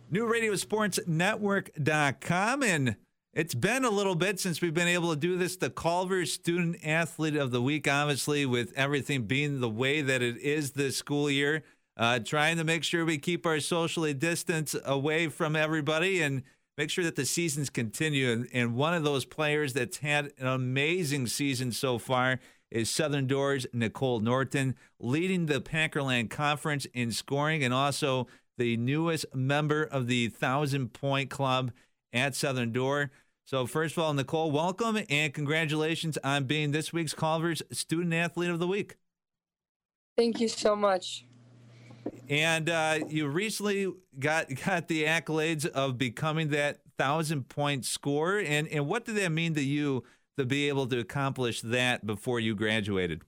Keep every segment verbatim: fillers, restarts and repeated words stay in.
New Radio Sports Network dot com, and it's been a little bit since we've been able to do this. The Culver Student Athlete of the Week, obviously, with everything being the way that it is this school year, uh, trying to make sure we keep our socially distance away from everybody and make sure that the seasons continue. And, and one of those players that's had an amazing season so far is Southern Door's Nicole Norton, leading the Packerland Conference in scoring and also the newest member of the Thousand Point Club at Southern Door. So first of all, Nicole, welcome and congratulations on being this week's Culver's Student Athlete of the Week. Thank you so much. And uh, you recently got got the accolades of becoming that thousand point scorer. And, and what did that mean to you to be able to accomplish that before you graduated?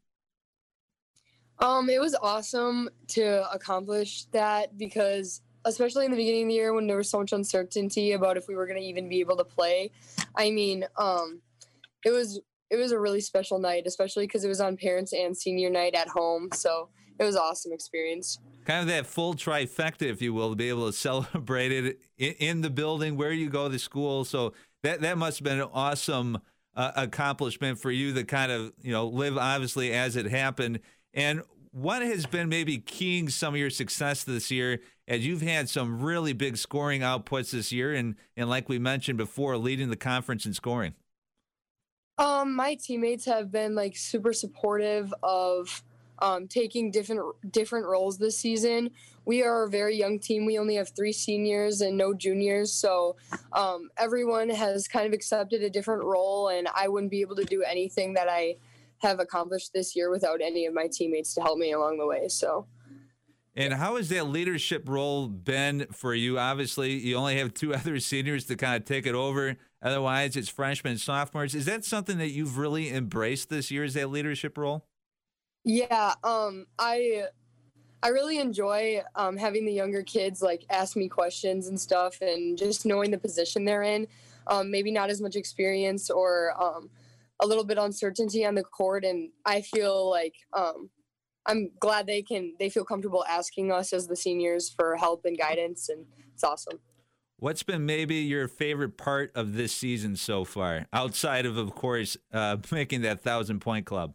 Um, it was awesome to accomplish that because, especially in the beginning of the year when there was so much uncertainty about if we were going to even be able to play, I mean, um, it was it was a really special night, especially because it was on parents' and senior night at home. So it was an awesome experience. Kind of that full trifecta, if you will, to be able to celebrate it in, in the building where you go to school. So that that must have been an awesome uh, accomplishment for you to kind of, you know, live obviously as it happened. And what has been maybe keying some of your success this year as you've had some really big scoring outputs this year and, and like we mentioned before, leading the conference in scoring? Um, my teammates have been like super supportive of um, taking different different roles this season. We are a very young team. We only have three seniors and no juniors. So um, everyone has kind of accepted a different role, and I wouldn't be able to do anything that I have accomplished this year without any of my teammates to help me along the way. So, and how has that leadership role been for you? Obviously, you only have two other seniors to kind of take it over. Otherwise, it's freshmen and sophomores. Is that something that you've really embraced this year, is that leadership role? Yeah, um, I I really enjoy um, having the younger kids like ask me questions and stuff, and just knowing the position they're in. Um, maybe not as much experience or um, a little bit uncertainty on the court, and I feel like um, I'm glad they can they feel comfortable asking us as the seniors for help and guidance, and it's awesome. What's been maybe your favorite part of this season so far, outside of, of course, uh, making that thousand point club?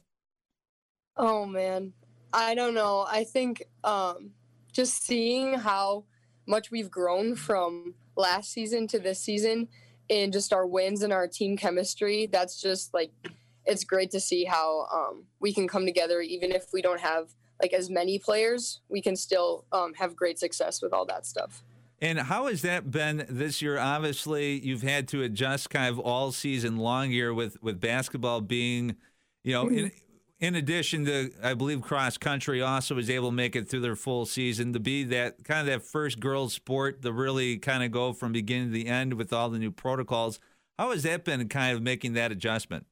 Oh man, I don't know. I think um, just seeing how much we've grown from last season to this season, and just our wins and our team chemistry, that's just like, it's great to see how um, we can come together. Even if we don't have like as many players, we can still um, have great success with all that stuff. And how has that been this year? Obviously, you've had to adjust kind of all season long here with, with basketball being, you know, in, in addition to, I believe, cross country also was able to make it through their full season, to be that kind of that first girls sport to really kind of go from beginning to the end with all the new protocols. How has that been kind of making that adjustment?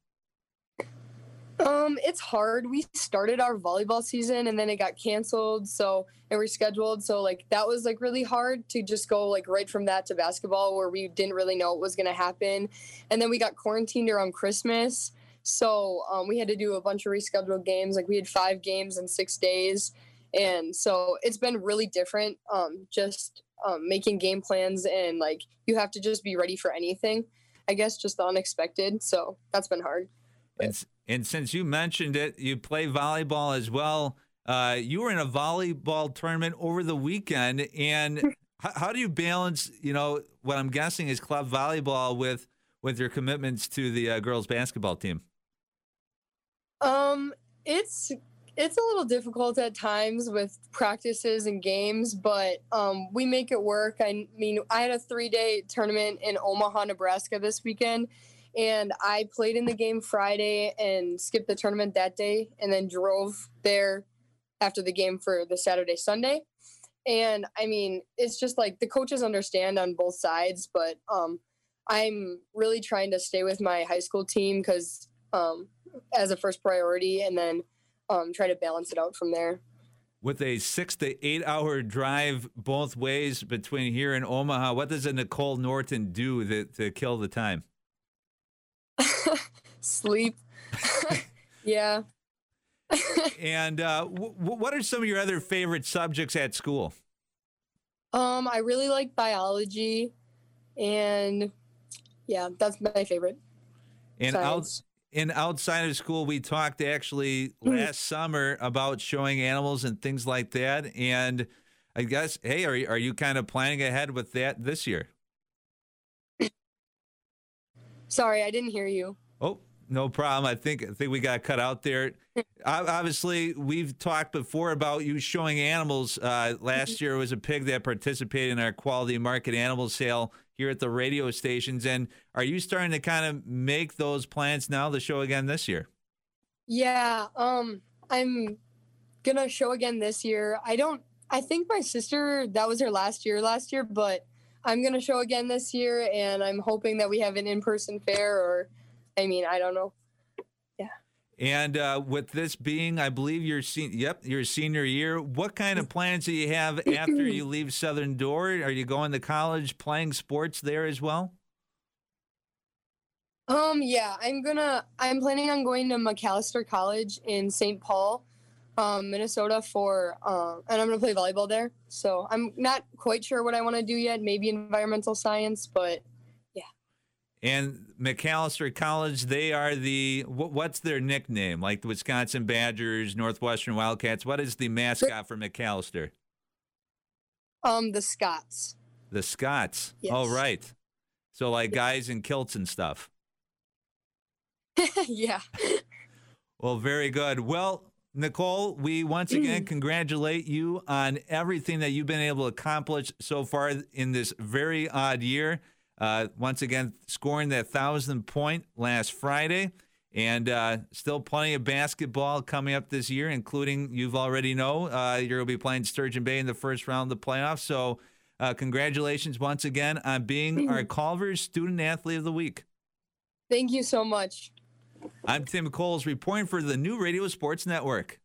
Um, it's hard. We started our volleyball season and then it got canceled, so and rescheduled. So like that was like really hard to just go like right from that to basketball, where we didn't really know what was going to happen. And then we got quarantined around Christmas, so um, we had to do a bunch of rescheduled games. Like we had five games in six days, and so it's been really different. Um, just um, making game plans, and like you have to just be ready for anything. I guess just the unexpected. So that's been hard. And, and since you mentioned it, you play volleyball as well. Uh, you were in a volleyball tournament over the weekend, and how, how do you balance, you know, what I'm guessing is club volleyball with with your commitments to the uh, girls basketball team? Um, it's it's a little difficult at times with practices and games, but um, we make it work. I mean, I had a three-day tournament in Omaha, Nebraska this weekend, and I played in the game Friday and skipped the tournament that day, and then drove there after the game for the Saturday, Sunday. And I mean, it's just like the coaches understand on both sides, but um, I'm really trying to stay with my high school team because um, as a first priority, and then um, try to balance it out from there. With a six to eight hour drive both ways between here and Omaha, what does a Nicole Norton do to, to kill the time? Sleep. Yeah. And uh, w- what are some of your other favorite subjects at school? Um, I really like biology, and yeah, that's my favorite. And out, Science. and outside of school, we talked actually last summer about showing animals and things like that. And I guess, hey, are you, are you kind of planning ahead with that this year? Sorry, I didn't hear you. Oh, no problem. I think I think we got cut out there. O- Obviously, we've talked before about you showing animals. Uh, last year was a pig that participated in our quality market animal sale here at the radio stations. And are you starting to kind of make those plans now to show again this year? Yeah, um, I'm gonna show again this year. I don't. I think my sister, that was her last year last year, but I'm gonna show again this year, and I'm hoping that we have an in-person fair, or, I mean, I don't know. Yeah. And uh, with this being, I believe your se- yep your senior year, what kind of plans do you have after you leave Southern Door? Are you going to college, playing sports there as well? Um, yeah, I'm gonna. I'm planning on going to McAllister College in Saint Paul, um, Minnesota for, um, and I'm gonna play volleyball there. So I'm not quite sure what I want to do yet. Maybe environmental science, but yeah. And McAllister College, they are the what, what's their nickname? Like the Wisconsin Badgers, Northwestern Wildcats. What is the mascot for McAllister? Um, the Scots. The Scots. Yes. Oh, right. So like guys in kilts and stuff. Yeah. Well, very good. Well, Nicole, we once again congratulate you on everything that you've been able to accomplish so far in this very odd year. Uh, once again, scoring that thousand point last Friday, and uh, still plenty of basketball coming up this year, including you've already know uh, you're going to be playing Sturgeon Bay in the first round of the playoffs. So, uh, congratulations once again on being our Culver's Student Athlete of the Week. Thank you so much. I'm Tim Coles reporting for the New Radio Sports Network.